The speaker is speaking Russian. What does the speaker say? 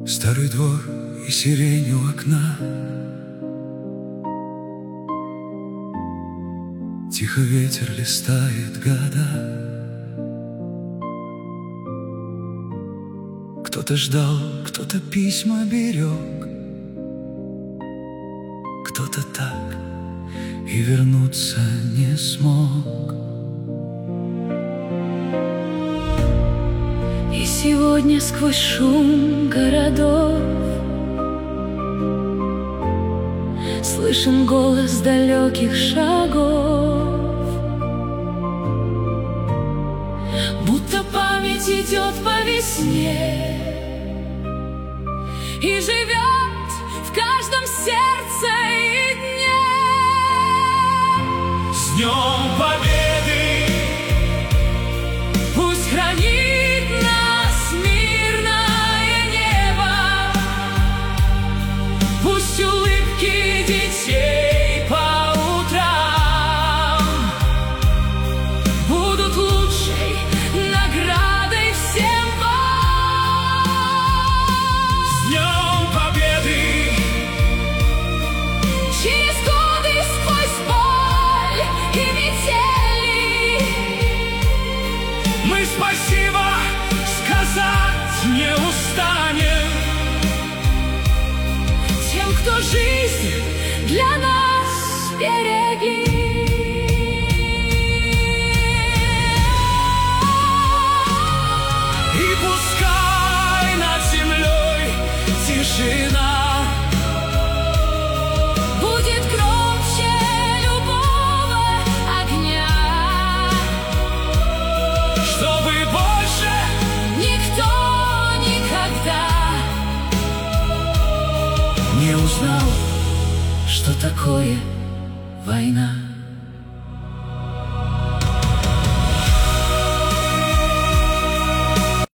Старый двор и сирень у окна. Тихо ветер листает года. Кто-то ждал, кто-то письма берег, кто-то так и вернуться не смог. И сегодня сквозь шум городов слышен голос далеких шагов, будто память идет по весне и живет в каждом сердце и дне. С Днем Победы! Пусть хранит нас мирное небо, пусть улыбки детей по утрам будут лучшей наградой всем вам. С Днем Победы! Через годы сквозь боль и метели Мы спасибо сказать не устанем тем, кто жизнь для нас берегли. И пускай над землей тишина Будет громче любого огня, чтобы больше никто никогда не узнал, что такое война.